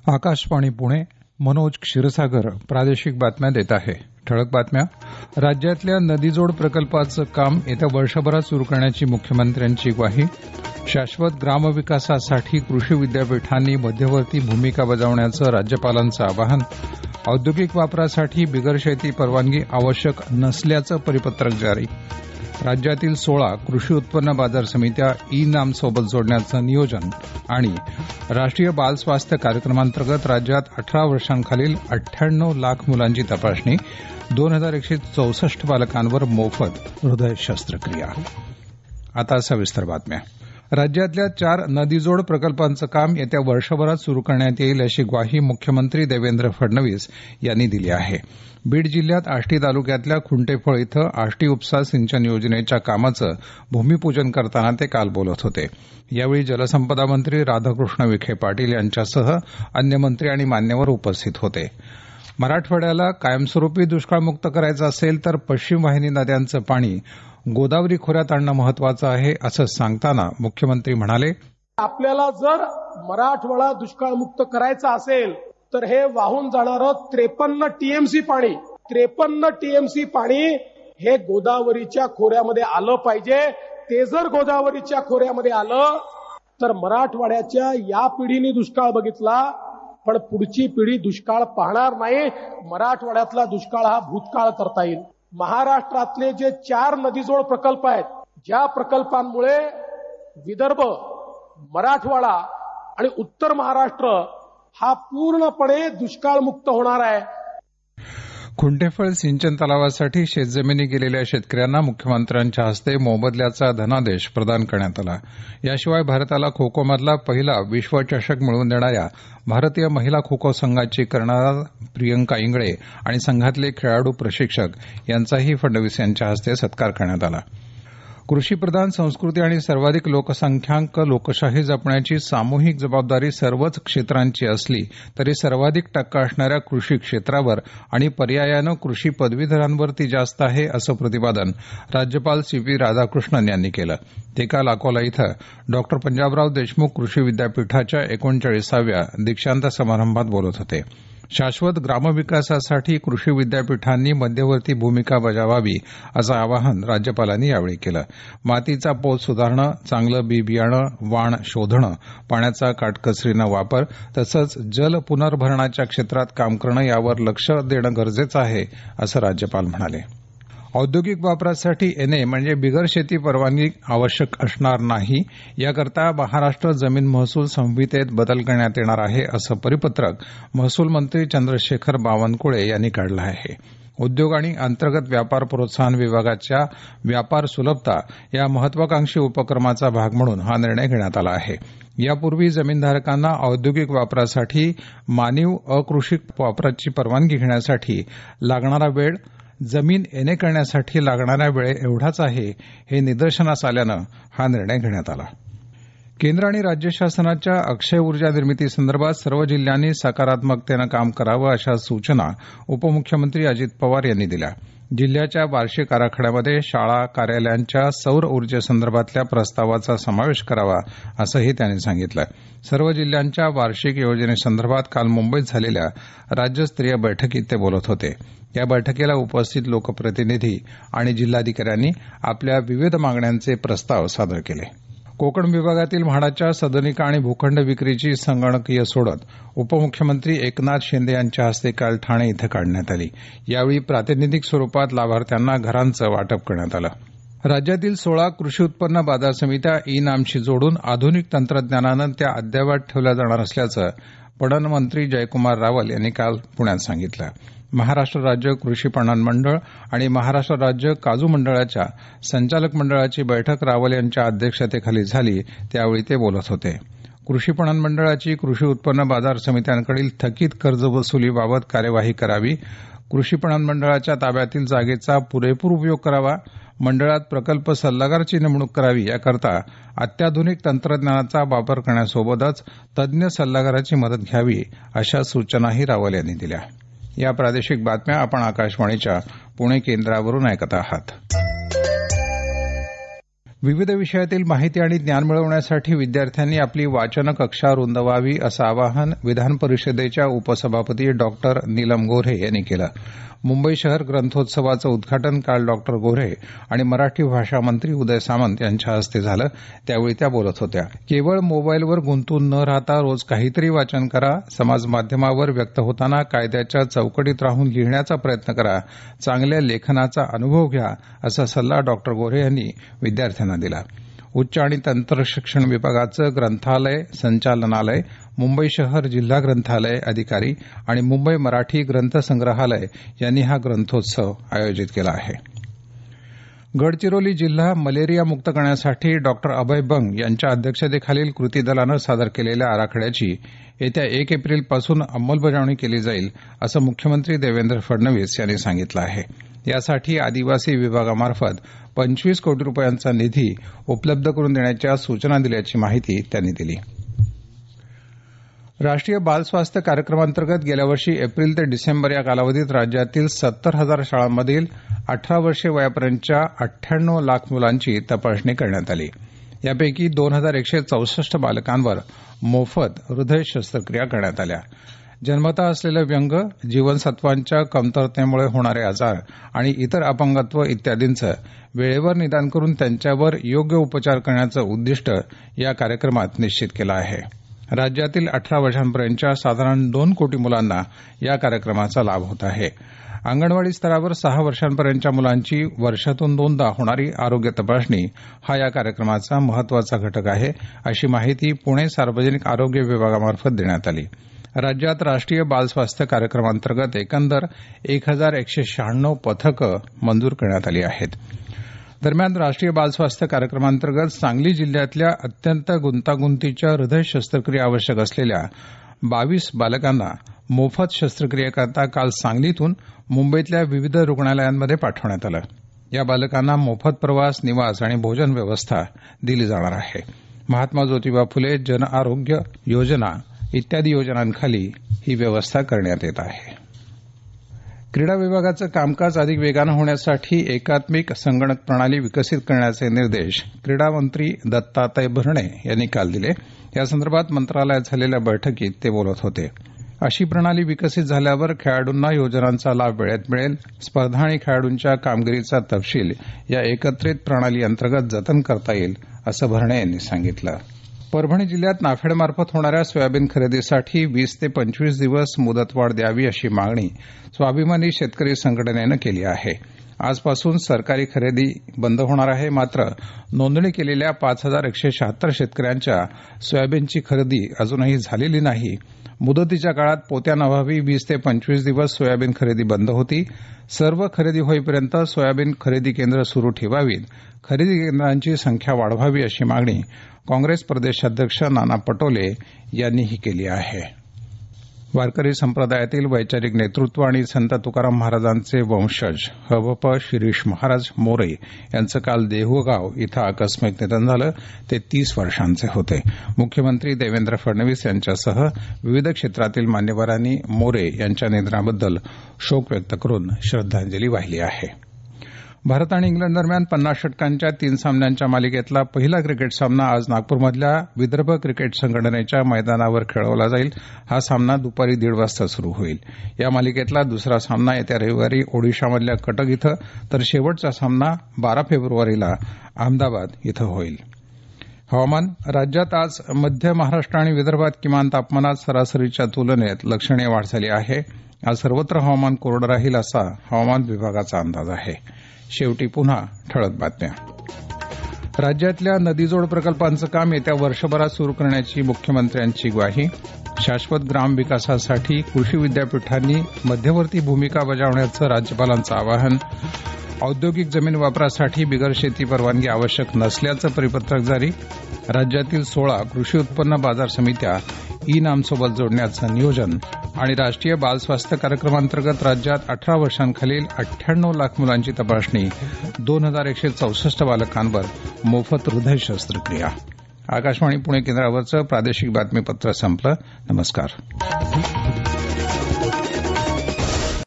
आकाशवाणी पुणे, मनोज क्षीरसागर प्रादेशिक बातम्या देत आहे. ठळक बातम्या. राज्यातल्या नदीजोड प्रकल्पाचं काम येत्या वर्षभरात सुरू करण्याची मुख्यमंत्र्यांची ग्वाही. शाश्वत ग्रामविकासासाठी कृषी विद्यापीठांनी मध्यवर्ती भूमिका बजावण्याचं राज्यपालांचं आवाहन. औद्योगिक वापरासाठी बिगर शेती परवानगी आवश्यक नसल्याचं परिपत्रक जारी. राज्यातील 16 कृषी उत्पन्न बाजार समित्या ई नाम सोबत जोडण्याचं नियोजन. आणि राष्ट्रीय बाल स्वास्थ्य कार्यक्रमांतर्गत राज्यात 18 वर्षांखालील 98 लाख मुलांची तपासणी. 2164 बालकांवर मोफत हृदय शस्त्रक्रिया. आता सविस्तर बातम्या. राज्यातल्या 4 नदीजोड प्रकल्पांचं काम येत्या वर्षभरात सुरू करण्यात येईल अशी ग्वाही मुख्यमंत्री देवेंद्र फडणवीस यांनी दिली आहे. बीड जिल्ह्यात आष्टी तालुक्यातल्या खुंटेफळ इथं आष्टी उपसा सिंचन योजनेच्या कामाचं भूमिपूजन करताना ते काल बोलत होते. यावेळी जलसंपदा मंत्री राधाकृष्ण विखे पाटील यांच्यासह अन्य मंत्री आणि मान्यवर उपस्थित होते. मराठवाड्याला कायमस्वरूपी दुष्काळमुक्त करायचं असेल तर पश्चिम वाहिनी नद्यांचं पाणी गोदावरी खोऱ्यात आणणं महत्वाचं आहे असं सांगताना मुख्यमंत्री म्हणाले, आपल्याला जर मराठवाडा दुष्काळमुक्त करायचा असेल तर हे वाहून जाणारं 53 टीएमसी पाणी हे गोदावरीच्या खोऱ्यामध्ये आलं पाहिजे. ते जर गोदावरीच्या खोऱ्यामध्ये आलं तर मराठवाड्याच्या या पिढीने दुष्काळ बघितला, पण पुढची पिढी दुष्काळ पाहणार नाही. मराठवाड्यातला दुष्काळ हा भूतकाळ करता येईल. महाराष्ट्रातले जे 4 नदीजोड प्रकल्प आहेत, ज्या प्रकल्पांमुळे विदर्भ, मराठवाडा आणि उत्तर महाराष्ट्र हा पूर्णपणे दुष्काळमुक्त होणार आहे. खुंटेफळ सिंचन तलावासाठी शेतजमिनी गेलेल्या शेतकऱ्यांना मुख्यमंत्र्यांच्या हस्ते मोबदल्याचा धनादेश प्रदान करण्यात आला. याशिवाय भारताला खो खोमधला पहिला विश्वचषक मिळवून देणाऱ्या भारतीय महिला खो खो संघाची कर्णधार प्रियंका इंगळे आणि संघातले खेळाडू प्रशिक्षक यांचाही फडणवीस यांच्या हस्ते सत्कार करण्यात आला. कृषीप्रधान संस्कृती आणि सर्वाधिक लोकसंख्याक लोकशाही जपण्याची सामूहिक जबाबदारी सर्वच क्षेत्रांची असली तरी सर्वाधिक टक्का असणाऱ्या कृषी क्षेत्रावर आणि पर्यायानं कृषी पदवीधरांवर ती जास्त आहे असं प्रतिपादन राज्यपाल सी.पी. राधाकृष्णन यांनी केलं. ते काल अकोला इथं डॉ. पंजाबराव देशमुख कृषी विद्यापीठाच्या 39व्या दीक्षांत समारंभात बोलत होते. शाश्वत ग्रामविकासासाठी कृषी विद्यापीठांनी मध्यवर्ती भूमिका बजावावी असं आवाहन राज्यपालांनी यावेळी केलं. मातीचा पोत सुधारणं, चांगलं बी बियाणं, वाण शोधणं, पाण्याचा काटकसरीनं वापर तसंच जल पुनर्भरणाच्या क्षेत्रात काम करणं यावर लक्ष देणं गरजेचं आहे असं राज्यपाल म्हणाले. औद्योगिक वापरासाठी एनए म्हणजे बिगर शेती परवानगी आवश्यक असणार नाही, याकरता महाराष्ट्र जमीन महसूल संहितेत बदल करण्यात येणार आहे असं परिपत्रक महसूल मंत्री चंद्रशेखर बावनकुळे यांनी काढलं आहे. उद्योग आणि अंतर्गत व्यापार प्रोत्साहन विभागाच्या व्यापार सुलभता या महत्वाकांक्षी उपक्रमाचा भाग म्हणून हा निर्णय घेण्यात आला आहे. यापूर्वी जमीनधारकांना औद्योगिक वापरासाठी मानीव अकृषिक वापराची परवानगी घेण्यासाठी लागणारा वेळ जमीन एने करण्यासाठी लागणाऱ्या वेळे एवढाच आहे हे निदर्शनास आल्यानं हा निर्णय घेण्यात आला. केंद्र आणि राज्य शासनाच्या अक्षय ऊर्जा निर्मितीसंदर्भात सर्व जिल्ह्यांनी सकारात्मकतेनं काम करावं अशा सूचना उपमुख्यमंत्री अजित पवार यांनी दिल्या. जिल्ह्याच्या वार्षिक आराखड्यामध्ये शाळा कार्यालयांच्या सौर ऊर्जेसंदर्भातल्या प्रस्तावाचा समावेश करावा असंही त्यांनी सांगितलं. सर्व जिल्ह्यांच्या वार्षिक योजनेसंदर्भात काल मुंबईत झालेल्या राज्यस्तरीय बैठकीत ते बोलत होते. या बैठकीला उपस्थित लोकप्रतिनिधी आणि जिल्हाधिकाऱ्यांनी आपल्या विविध मागण्यांचे प्रस्ताव सादर केले. कोकण विभागातील म्हाडाच्या सदनिका आणि भूखंड विक्रीची संगणकीय सोडत उपमुख्यमंत्री एकनाथ शिंदे यांच्या हस्ते काल ठाणे इथं काढण्यात आली. यावेळी प्रातिनिधिक स्वरूपात लाभार्थ्यांना घरांचं वाटप करण्यात आलं. राज्यातील 16 कृषी उत्पन्न बाजार समित्या ई नामशी जोडून आधुनिक तंत्रज्ञानानं त्या अद्ययावत ठेवल्या जाणार असल्याचं पणन मंत्री जयकुमार रावल यांनी काल पुण्यात सांगितलं. महाराष्ट्र राज्य कृषी पणन मंडळ आणि महाराष्ट्र राज्य काजू मंडळाच्या संचालक मंडळाची बैठक रावल यांच्या अध्यक्षतेखाली झाली, त्यावेळी ते बोलत होते. कृषी पणन मंडळाची कृषी उत्पन्न बाजार समित्यांकडील थकीत कर्ज वसुलीबाबत कार्यवाही करावी, कृषी पणन मंडळाच्या ताब्यातील जागेचा पुरेपूर उपयोग करावा, मंडळात प्रकल्प सल्लागाराची नेमणूक करावी, याकरता अत्याधुनिक तंत्रज्ञानाचा वापर करण्यासोबतच तज्ज्ञ सल्लागाराची मदत घ्यावी अशा सूचनाही रावल यांनी दिल्या. या प्रादेशिक बातम्या आपण आकाशवाणीच्या पुणे केंद्रावरून ऐकत आहात. विविध विषयातील माहिती आणि ज्ञान मिळवण्यासाठी विद्यार्थ्यांनी आपली वाचन कक्षा रुंदवावी असं आवाहन विधान परिषदेच्या उपसभापती डॉक्टर नीलम गोऱ्हे यांनी केलं. मुंबई शहर ग्रंथोत्सवाचं उद्घाटन काल डॉक्टर गोऱ्हे आणि मराठी भाषा मंत्री उदय सामंत यांच्या हस्ते झालं. त्यावेळी त्या बोलत होत्या. केवळ मोबाईलवर गुंतून न राहता रोज काहीतरी वाचन करा. समाज माध्यमावर व्यक्त होताना कायद्याच्या चौकटीत राहून लिहिण्याचा प्रयत्न करा. चांगल्या लेखनाचा अनुभव घ्या असा सल्ला डॉक्टर गोऱ्हे यांनी विद्यार्थ्यांना दिला. उच्च आणि तंत्र शिक्षण विभागाचं ग्रंथालय संचालनालय, मुंबई शहर जिल्हा ग्रंथालय अधिकारी आणि मुंबई मराठी ग्रंथसंग्रहालय यांनी हा ग्रंथोत्सव आयोजित केला आहे. गडचिरोली जिल्हा मलेरिया मुक्त करण्यासाठी डॉक्टर अभय बंग यांच्या अध्यक्षतेखालील कृती दलानं सादर केलेल्या आराखड्याची येत्या 1 एप्रिलपासून अंमलबजावणी केली जाईल असं मुख्यमंत्री देवेंद्र फडणवीस यांनी सांगितलं आहे. यासाठी आदिवासी विभागामार्फत 25 कोटी रुपयांचा निधी उपलब्ध करून देण्याच्या सूचना दिल्याची माहिती त्यांनी दिली. राष्ट्रीय बाल स्वास्थ्य कार्यक्रमांतर्गत गेल्या वर्षी एप्रिल ते डिसेंबर या कालावधीत राज्यातील 70,000 शाळांमधील 18 वर्षे वयापर्यंतच्या 98 लाख मुलांची तपासणी करण्यात आली. यापैकी 2,164 बालकांवर मोफत हृदय शस्त्रक्रिया करण्यात आल्या. जन्मतः असलेलं व्यंग, जीवनसत्वांच्या कमतरतेमुळे होणारे आजार आणि इतर अपंगत्व इत्यादींचं वेळेवर निदान करून त्यांच्यावर योग्य उपचार करण्याचं उद्दिष्ट या कार्यक्रमात निश्चित केलं आहे. राज्यातील 18 वर्षांपर्यंतच्या साधारण 2 कोटी मुलांना या कार्यक्रमाचा लाभ होत आहे. अंगणवाडी स्तरावर 6 वर्षांपर्यंतच्या मुलांची वर्षातून 2दा होणारी आरोग्य तपासणी हा या कार्यक्रमाचा महत्वाचा घटक आहे, अशी माहिती पुणे सार्वजनिक आरोग्य विभागामार्फत देण्यात आली. राज्यात राष्ट्रीय बाल स्वास्थ्य कार्यक्रमांतर्गत एकंदर 1,196 पथकं मंजूर करण्यात आली आहेत. दरम्यान राष्ट्रीय बाल स्वास्थ्य कार्यक्रमांतर्गत सांगली जिल्ह्यातल्या अत्यंत गुंतागुंतीच्या हृदय शस्त्रक्रिया आवश्यक असलेल्या 22 बालकांना मोफत शस्त्रक्रियेकरता काल सांगलीतून मुंबईतल्या विविध रुग्णालयांमध्ये पाठवण्यात आलं. या बालकांना मोफत प्रवास, निवास आणि भोजन व्यवस्था दिली जाणार आहे. महात्मा ज्योतिबा फुले जन आरोग्य योजना इत्यादी योजनांखाली ही व्यवस्था करण्यात येत आहे. क्रीडा विभागाचं कामकाज अधिक वेगानं होण्यासाठी एकात्मिक संगणक प्रणाली विकसित करण्याचे निर्देश क्रीडा मंत्री दत्तात्रय भरणे यांनी काल दिले. यासंदर्भात मंत्रालयात झालेल्या बैठकीत ते बोलत होते. अशी प्रणाली विकसित झाल्यावर खेळाडूंना योजनांचा लाभ वेळेत मिळेल. स्पर्धा आणि खेळाडूंच्या कामगिरीचा तपशील या एकत्रित प्रणाली अंतर्गत जतन करता येईल असं भरणे यांनी सांगितलं. परभणी जिल्ह्यात नाफेडमार्फत होणाऱ्या सोयाबीन खरेदीसाठी 20 ते 25 दिवस मुदतवाढ द्यावी अशी मागणी स्वाभिमानी शेतकरी संघटनेनं केली आहे. आजपासून सरकारी खरेदी बंद होणार आहे. मात्र नोंदणी केलेल्या 5,176 शेतकऱ्यांच्या सोयाबीनची खरेदी अजूनही झालेली नाही. मुदतीच्या काळात पोत्याअभावी 20 ते 25 दिवस सोयाबीन खरेदी बंद होती. सर्व खरेदी होईपर्यंत सोयाबीन खरेदी केंद्र सुरू ठेवावीत. खरेदी केंद्रांची संख्या वाढवावी अशी मागणी काँग्रेस प्रदेशाध्यक्ष नाना पटोले यांनीही केली आहे. वारकरी संप्रदायातील वैचारिक नेतृत्व आणि संत तुकाराम महाराजांचे वंशज हभप शिरीष महाराज मोरे यांचं काल देहूगाव इथं आकस्मिक निधन झालं. ते 30 वर्षांचे होते. मुख्यमंत्री देवेंद्र फडणवीस यांच्यासह विविध क्षेत्रातील मान्यवरांनी मोरे यांच्या निधनाबद्दल शोक व्यक्त करून श्रद्धांजली वाहिली आहे. भारत आणि इंग्लंड दरम्यान 50 षटकांच्या 3 सामन्यांच्या मालिकेतला पहिला क्रिकेट सामना आज नागपूरमधल्या विदर्भ क्रिकेट संघटनेच्या मैदानावर खेळवला जाईल. हा सामना दुपारी 1:30 वाजता सुरू होईल. या मालिकेतला दुसरा सामना येत्या रविवारी ओडिशामधल्या कटक इथं तर शेवटचा सामना 12 फेब्रुवारीला अहमदाबाद इथं होईल. हवामान. राज्यात आज मध्य महाराष्ट्र आणि विदर्भात किमान तापमानात सरासरीच्या तुलनेत लक्षणीय वाढ झाली आहे. आज सर्वत्र हवामान कोरडं राहील असा हवामान विभागाचा अंदाज आहे. शेवटी पुन्हा ठळक बातम्या. राज्यातल्या नदीजोड प्रकल्पांचं काम येत्या वर्षभरात सुरू करण्याची मुख्यमंत्र्यांची ग्वाही. शाश्वत ग्राम विकासासाठी कृषी विद्यापीठांनी मध्यवर्ती भूमिका बजावण्याचं राज्यपालांचं आवाहन. औद्योगिक जमीन वापरासाठी बिगर शेती परवानगी आवश्यक नसल्याचं परिपत्रक जारी. राज्यातील 16 कृषी उत्पन्न बाजार समित्या ई नामसोबत जोडण्याचं नियोजन. आणि राष्ट्रीय बाल स्वास्थ्य कार्यक्रमांतर्गत राज्यात 18 वर्षांखालील 98 लाख मुलांची तपासणी. 2,164 बालकांवर मोफत हृदय शस्त्रक्रिया. आकाशवाणी पुणे केंद्रावरचं प्रादेशिक बातमीपत्र संपलं. नमस्कार.